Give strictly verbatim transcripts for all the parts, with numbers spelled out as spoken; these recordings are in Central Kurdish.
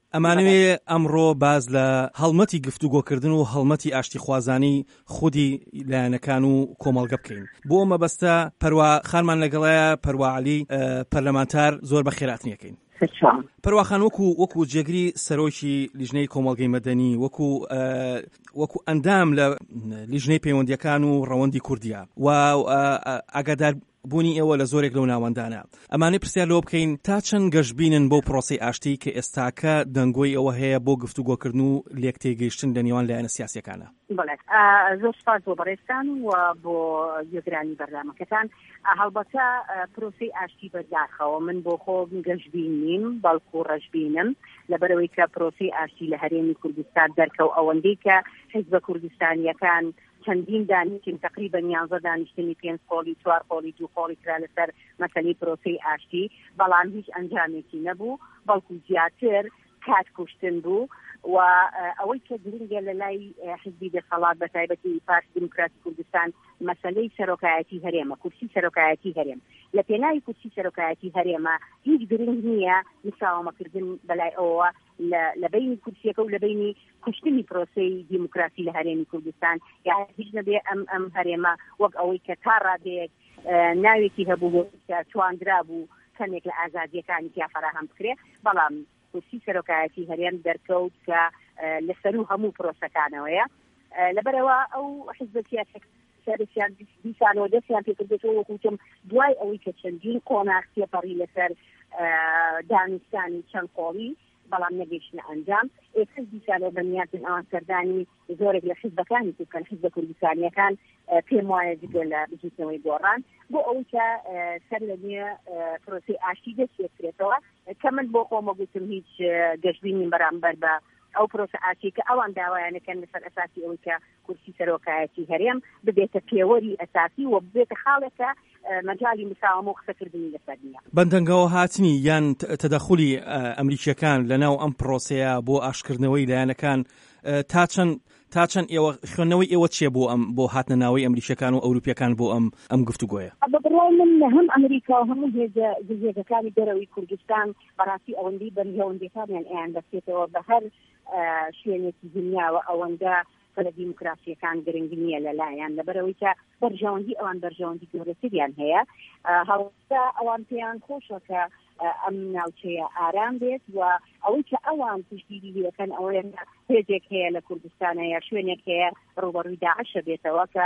ئەمانوێ ئەمڕۆ باز لە هەڵمەتی گفتوگۆکردن و هەڵمەتی ئاشتی خوازانی خودی لایەنەکان و کۆمەڵگە بکەین. بۆ مەبەستە پەروا خانمان لەگەڵایە پەروا عەلی پەرلەمانتار زۆر بە خێراتنیەکەین. پەرواخان وەکو وەکو جێگری سەرۆکی لیژنەی کۆمەڵگەی مەدەنی وەکو وەکو ئەندام لە لیژنەی پەیوەندیەکان و ڕەوەندی کوردیە و ئاگادار بوونی ئێوە لە زۆرێک لەو ناوەندانە ئەمانەی پرسیار لەوە بکەین تا چەند گەشتبینن بۆ پرۆسەی ئاشتی کە ئێستاکە دەنگۆی ئەوە هەیە بۆ گفتوگۆکردن و لێک تێگەیشتن لە نێوان لایەنە سیاسیەکانە. زۆر سپاس بۆ بەڕێستان و بۆ گوێگرانی بەرنامەکەتان. هەڵبەتە پرۆسەی ئاشتی بەرداخەوە من بۆ خۆم گەشتبین نیم بەڵکو ڕەشبینم لەبەرەوەی کە پرۆسەی ئاشتی لە هەرێمی کوردستان دەرکەو ئەوەندەی کە حیزبە کوردستانیەکان چەندین دانیشتن تقریبا یانزە دانیشتنی پێنج قۆڵی چوار قۆڵی دوو قۆڵی کرا لەسەر مەسەلەی پرۆسەی ئاشتی بەڵام هیچ ئەنجامێکی نەبوو بەڵکو زیاتر کات کوشتن بوو و ئەوەی کە گرنگە لە لای حزبی دەسەڵات بە تایبەتی پارتی دموکراتی کوردستان مەسەلەی سەرۆکایەتی هەرێمە کورسی سەرۆکایەتی هەرێم لە پێناوی کورسی سەرۆکایەتی هەرێمە هیچ گرنگ نییە مساوامەکردن بەلای ئەوە لە بینی کورسیەکە و لە بینی کوشتنی پرۆسەی دیموکراسی لە هەرێمی کوردستان یان هیچ نەبێ ئەم ئەم هەرێمە وەک ئەوەی کە تا ڕادەیەک ناوێکی هەبوو توانرا بوو کەمێک لە ئازادیەکانی تیا فراهەم بکرێ بەڵام کورسی سەرۆکایەتی هەرێم دەرکەوت کە لەسەر و هەموو پرۆسەکانەوەیە لەبەرەوە ئەو حیزبە سیاسییان دیسانەوە دەستیان پێکردێتەوە وەکوتم دوای ئەوەی کە چەندین قۆناغ تێپەڕی لەسەر دانیشتانی چەند قۆڵی بەڵام نەگەیشتنە ئەنجام ئێستا دیسانەوە بەنیازن ئەوان سەردانی زۆرێک لە حیزبەکانی ترکەن حیزبە کوردستانیەکان پێم وایە جگە لە بژوتنەوەی گۆڕان بۆ ئەوەی کە سەر لە نوێ پرۆسەی ئاشتی دەستێترێتەوە کە من بۆ خۆمە گوتم هیچ گەشتبینیم بەرامبەر بە ئەو پرۆسە ئاشتی کە ئەوان داوایانەکەن لەسەر ئەساسی ئەوەی کە کورسی سەرۆکایەتی هەرێم ببێتە پێوەری ئەساسی و ببێتە خاڵێکە مەجالی مساوامە و قسەکردنی لەسەر نییە. بەندەنگەوە هاتنی یان تەدەخولی ئەمریکیەکان لەناو ئەم پرۆسەیە بۆ ئاشکردنەوەی لایەنەکان تا چەند تا چەند ئێوە خوێندنەوەی ئێوە چیە بۆ ئەم بۆ هاتنە ناوەی ئەمریکیەکان و ئەوروپیەکان بۆ ئەم ئەم گفتوگۆیە؟ بەڕای من هەم ئەمریکا و هەموو هێزەکانی دەرەوەی کوردستان بەڕاستی ئەوەندەی بەرژەوەندەکانیان ئەیان دەستێتەوە بە هەر شوێنێکی دنیاوە ئەوەندە لە دیموکراسیەکان گرنگ نییە لەلایەن لەبەرەوەی کە بەرژەوەندی ئەوان بەرژەوەندی گەورەتریان هەیە هەڵتا ئەوان پێیان خۆشە کە ئەم ناوچەیە ئارام بێت و ئەوەی کە ئەوان پشتگیری دەکەن ئەوەیە هێزێک هەیە لە کوردستانە یا شوێنێک هەیە ڕوبەڕووی داعشە بێتەوە کە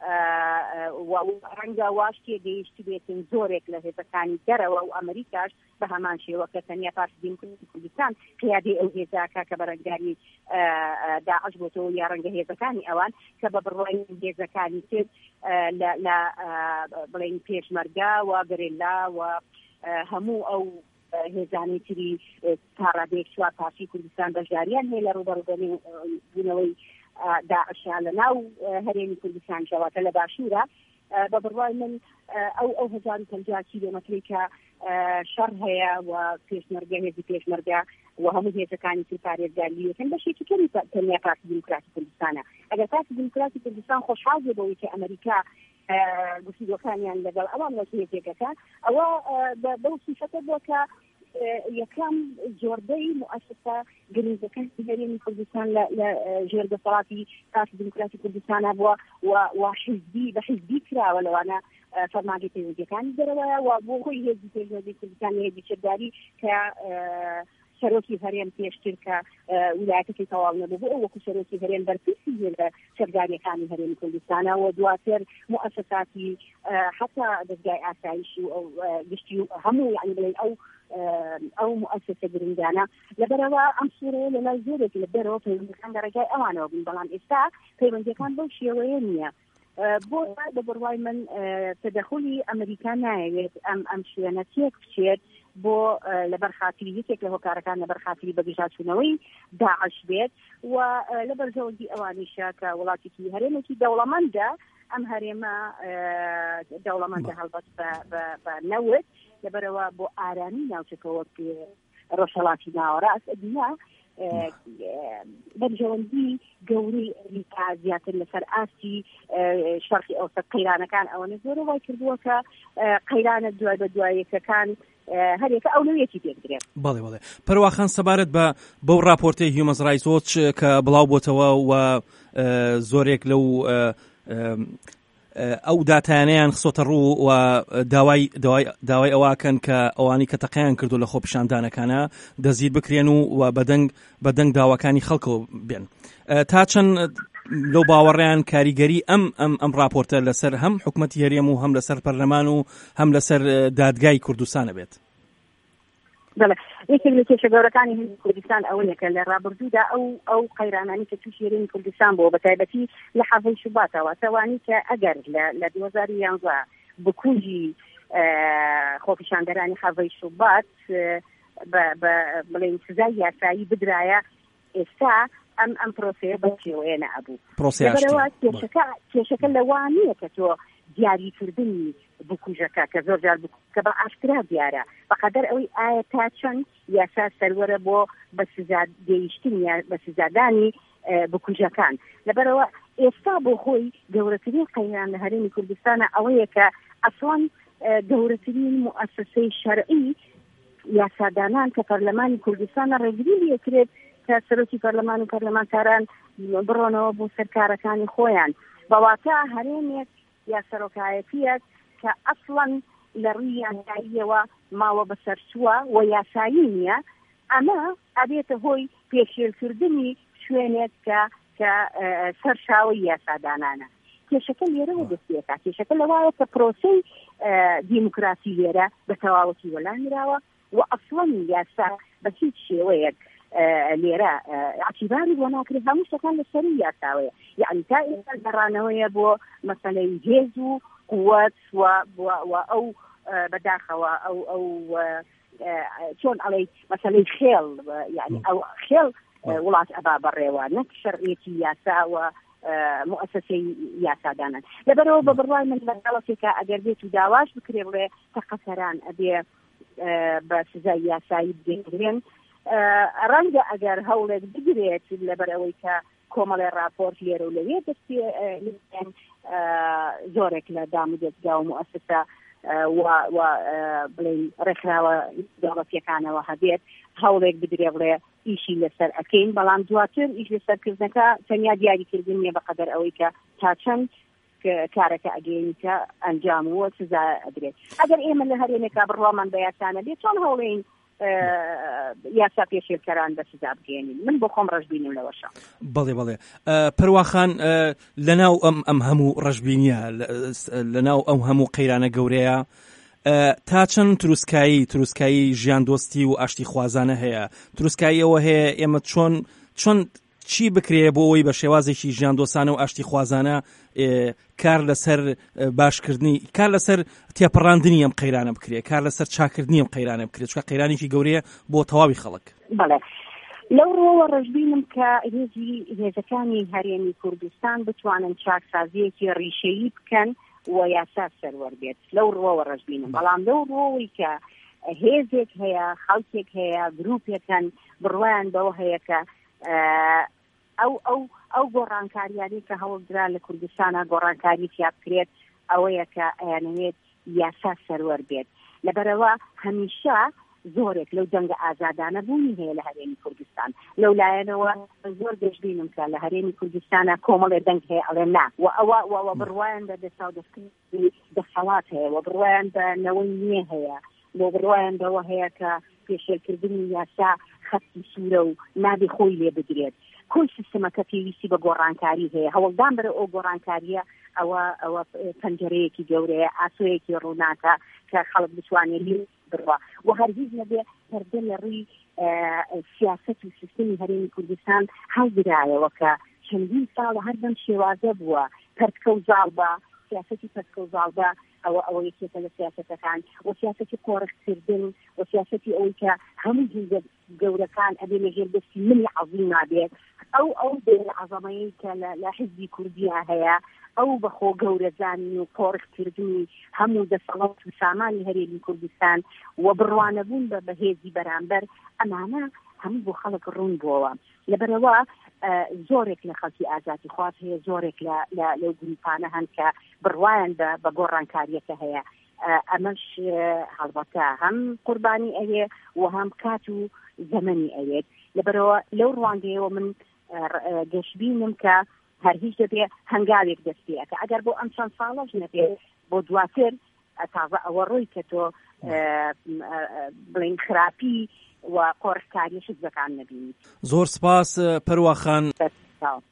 ڕەنگە واش تێگەیشت بێتن زۆرێک لە هێزەکانی دەرەوە و ئەمریکاش بە هەمان شێوە کە تەنیا پارتی دیموکراسی کوردستان قیادەی ئەو هێزاکە کە بەڕێوەبەری داعش بۆتەوە یا ڕەنگە هێزەکانی ئەوان کە بە بڕوای هێزەکانی تر لە بڵێن پێشمەرگا و گەرێلا و هەموو ئەو هێزانی تری پارادێک چوار پارتی کوردستان بەشداریان هەیە لە ڕوبەڕووبوونەوەی داعشا لە ناو هەرێمی کوردستان شەواتە لە باشوورە بە بڕوای من ئەو ئەو هەزار و پەنجا کیلۆمەتری کە شەڕ هەیە و پێشمەرگە هێزی پێشمەرگە و هەموو هێزەکانی تر پارێزگاری یەکەن بەشێکی کەمی تەنیا پارتی دیموکراسی کوردستانە ئەگەر پارتی دیموکراسی کوردستان خۆشحاڵ بێ بەوەی کە ئەمریکا گفتوگۆکانیان لەگەڵ ئەوان وەکیلێکەکە ئەوە بەو سیفەتە بووە کە یەکەم جۆردەی مؤسسە گرنگەکان هەرێمی کوردستان لە ژێردەسەڵاتی پارتی دیموکراسی کوردستانە بووە و حیزبی بە حیزبی کراوە لەوانە فەرمانگەی پەیوەندیەکانی دەرەوەیە و بۆ خۆی هێزی پەیوەندی کوردستان هێزی چەکداری کە سەرۆکی هەرێم پێشتر کە ویلایەتەکەی تەواو نەبوو ئەو وەکو سەرۆکی هەرێم بەرپرسی لە سەرداریەکانی هەرێمی کوردستانە و دواتر مؤسساتی حتا دەستگای ئاسایشی و ئەو گشتی و هەموو یعنی بڵێن ئەو ئەو مؤسسە گرنگانە لەبەرەوە ئەم سوورەیە لە لای زۆرێک لە دەرەوە پەیوەندیەکان لەڕێگای ئەوانەوە بوون بەڵام ئێستا پەیوەندیەکان بەو شێوەیە نییە بۆ بە بڕوای من تەدەخولی ئەمریکا نایەوێت ئەم ئەم شوێنە تێک بچێت بۆ لەبەر خاتری یەکێک لە هۆکارەکان لەبەر خاتری بەگژاچوونەوەی داعش بێت و لەبەر زەوەندی ئەوانیشە کە وڵاتێکی هەرێمێکی دەوڵەمەندە ئەم هەرێمە دەوڵەمەندە هەڵبەت بە نەوت لەبەرەوە بۆ ئارامی ناوچەکەوە ڕۆژهەڵاتی ناوەڕاست دنیا بەرژەوەندی گەورەی ئەمریکا زیاتر لەسەر ئاستی شەرقی ئەوسەط قەیرانەکان ئەوەنە زۆر وای کردووە کە قەیرانە دوای بە دوایەکەکان هەرێکە ئەولویەتی پێدرێت. بەڵێ بەڵێ پەرواخان سەبارەت بە بەو راپۆرتەی هیومەن رایتس وۆچ کە بڵاو بۆتەوە و زۆرێک لەو ئەو داتانیان خسۆتە ڕوو و داوای داوای ئەواکەن کە ئەوانی کە تەقییان کردو لە خۆپیشاندانەکانە دەزیر بکرێن و بەدەنگ بەدەنگ داواکانی خەڵکەوە بێن. تا چەند لەو باوەڕیان کاریگەری ئەم ئەم ئەم راپۆرتە لەسەر هەم حکوومەتی هەرێم و هەم لەسەر پەرلەمان و هەم لەسەر دادگای کوردستانە بێت. بەڵێ یەکێک لە کێشە گەورەکانی هەندی کوردستان ئەوەیەکە لە ڕابردوودا ئەو ئەو قەیرانانی کە تووشی هەرێمی کوردستان بۆ بەتایبەتی لە حەڤەی شوباتەوە تەوانی کە ئەگەر لە دوو هەزار و یانزە بکوژی خۆپیشاندەرانی حەڤەی شوبات بڵێن سزای یاسایی بدرایە ئێستا ئەم ئەم پرۆسەیە بە شێوەیە نەبوو. لەبەرەوە کێشەکە لەوانەیە کە تۆ دیاریکردنی بکوژەکە کە زۆر جار کە بە ئاشکرا دیارە بەقەدەر ئەوەی ئایا تا چەند یاسا سەروەرە بۆ بە سزا گەیشتن یا بە سزادانی بکوژەکان. لەبەرەوە ئێستا بۆ خۆی گەورەترین قەیران لە هەرێمی کوردستانە ئەوەیە کە ئەسڵان گەورەترین موسسەی شەرعی یاسادانان کە پەرلەمانی کوردستانە ڕێگری لێکرێت کە سەرۆکی پەرلەمان و پەرلەمانتاران بڕۆنەوە بۆ سەرکارەکانی خۆیان بەواتە هەرێمێک یا سەرۆکایەتیەک کە ئەسڵەن لە ڕووی یاساییەوە ماوە بەسەرچووە و یاسایی نییە ئەمە ئەبێتە هۆی پێشێلکردنی شوێنێک کە کە سەرشاوی یاسادانانە. کێشەکە لێرەوە دەستێتە کێشەکە لەوایە کە پرۆسەی دیموکراسی لێرە بە تەواوەتی وەلانراوە و ئەسڵەن یاسا بە هیچ شێوەیەک لێرە عتیباری بۆ ناکرێت هەموو شتەکان لە سەری یاساوەیە یعنی تا ئێستا گەڕانەوەیە بۆ مەسەلەی هێز و قووەت و ئەو بەداخەوە ئەو ئەو چۆن ئەڵێ مەسەلەی خێڵ یعنی ئەو خێڵ وڵات ئەبا بەڕێوە نەک شەرعیەتی یاسا و مؤسسەی یاسادانان. لەبەرەوە بە بڕوای من بەڵەتێکە ئەگەر بێت و داواش بکرێ بڵێ تەقەسەران ئەبێ بە سزای یاسایی بگەێنرێن ڕەنگە ئەگەر هەوڵێک بگرێت لەبەرەوەی کە کۆمەڵی راپۆرت لێرە و لەوێ دەستی زۆرێک لە دام و دەستگا و مؤسسە و بڵێن ڕێکخراوە دەوڵەتیەکانەوە هەبێت هەوڵێک بدرێ بڵێ ئیشی لەسەر ئەکەین بەڵام دواتر ئیش لەسەرکردنەکە تەنیا دیاریکردن نیە بەقەدەر ئەوەی کە تا چەند کارەکە ئەگەینی کە ئەنجام وە سزا ئەدرێت. ئەگەر ئێمە لە هەرێمێکا بڕوامان بە یاسانە بێت چۆن هەوڵێین یاسا پێشێلکەران بە سزا بگەێنین. من بۆ خۆم ڕەشبینم لەوەشە. بەڵێ بەڵێ پەرواخان لەناو ئەم ئەم هەموو ڕەشبینیە لەناو ئەو هەموو قەیرانە گەورەیە تا چەند تروسکایی تروسکایی ژیان دۆستی و ئاشتی خوازانە هەیە تروسکاییەوە هەیە ئێمە چۆن چۆن چی بکرێ بۆ ئەوی بە شێوازێکی ژیان دۆستانە و ئاشتی خوازانە کار لەسەر باشکردنی کار لەسەر تێپەڕاندنی ئەم قەیرانە بکرێ کار لەسەر چاکردنی ئەم قەیرانە بکرێت چکە قەیرانێکی گەورەیە بۆ تەواوی خەڵک. بەڵێ لەو ڕۆوە ڕەشبینم کە هێزی هێزەکانی هەرێمی کوردستان بتوانن چاکسازیەکی ڕیشەیی بکەن و یاسا سەروەر بێت لەو ڕۆوە ڕەشبینم. بەڵام لەو ڕۆوەی کە هێزێک هەیە خەڵکێک هەیە گروپێکن بڕوایان بەوە هەیە کە ئەو ئەو ئەو گۆڕانکاریانی کە هەوڵدرا لە کوردستانە گۆڕانکاری تیا بکرێت ئەوەیە کە ئەیانەوێت یاسا سەروەر بێت. لەبەرەوە هەمیشە زۆرێک لەو جەنگە ئازادانە بوونی هەیە لە هەرێمی کوردستان لەو لایەنەوە زۆر دەشبینم کە لە هەرێمی کوردستانە کۆمەڵێ دەنگ هەیە ئەڵێ نا و ئەوە و بڕوایان بە دەسا و دەستکردنی دەسەڵات هەیە و بڕوایان بە نەوەی نییە هەیە بۆ بڕوایان بەوە هەیە کە پێشێلکردنی یاسا خەتی سوورە و نابێ خۆی لێ بدرێت. کۆی سیستەمەکە پێویستی بە گۆڕانکاری هەیە هەوڵدان بەرە ئەو گۆڕانکاریە ئەوە ئەوە پەنجەرەیەکی گەورەیە ئاسۆیەکی ڕووناکە کە خەڵک بتوانێت لێ بڕوا و هەرگیز نەبێ پەردە لە ڕووی سیاست و سیستەمی هەرێمی کوردستان هەڵگرایەوە کە چەندین ساڵە هەر بەم شێوازە بووە پەرتکە و زاڵ بە سیاسەتی پەرتکە و زاڵ بە ئەوە ئەوە یەکێکە لە سیاسەتەکان و سیاسەتی قۆڕکردن و سیاسەتی ئەوەی کە هەموو هیزە گەورەکان ئەبێ لەژێر دەستی منی عەزیم نابێت ئەو ئەو دێ عەزەمەیە کە لە حیزبی کوردیە هەیە ئەو بەخۆ گەورەزانی و قۆڕکردنی هەموو دەسەڵات و سامانی هەرێمی کوردستان و بڕوانەبوون بە بەهێزی بەرامبەر ئەمانە هەموو بۆ خەڵک ڕوون بووەوە. لەبەرەوە زۆرێک لە خەڵکی ئازادی خواست هەیە زۆرێک لەو گروپانە هەن کە بڕوایان بە گۆڕانکاریەکە هەیە ئەمەش هەڵبەتە هەم قوربانی ئەوێ و هەم کات و زەمەنی ئەوێت لەبەرەوە لەو ڕوانگەیەوە من گەشتبینم کە هەر هیچ دەبێ هەنگاوێک دەستپێکە ئەگەر بۆ ئەم چەند ساڵەش نەبێ بۆ دواتر تازە ئەوە ڕووی کە تۆ بڵین خراپی و قۆڕکاریشت بەکان نەبینی. زۆر سپاس پەروە خان.